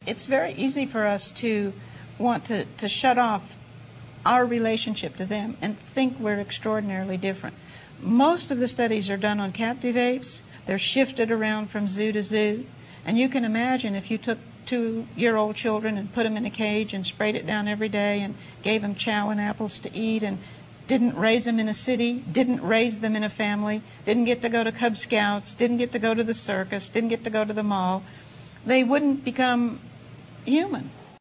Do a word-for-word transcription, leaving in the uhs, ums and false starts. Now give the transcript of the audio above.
it's very easy for us to want to, to shut off our relationship to them and think we're extraordinarily different. Most of the studies are done on captive apes. They're shifted around from zoo to zoo. And you can imagine if you took two-year-old children and put them in a cage and sprayed it down every day and gave them chow and apples to eat and didn't raise them in a city, didn't raise them in a family, didn't get to go to Cub Scouts, didn't get to go to the circus, didn't get to go to the mall, they wouldn't become human.